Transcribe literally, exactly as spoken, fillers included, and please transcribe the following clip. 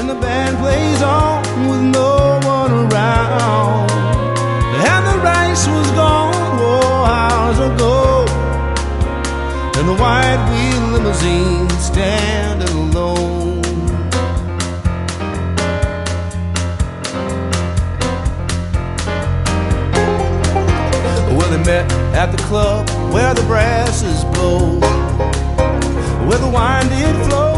the band plays on with no one around, and the rice was gone, oh, hours ago, and the white wheel limousine standing alone. Well, they met at the club where the brasses blow, where the wine did flow,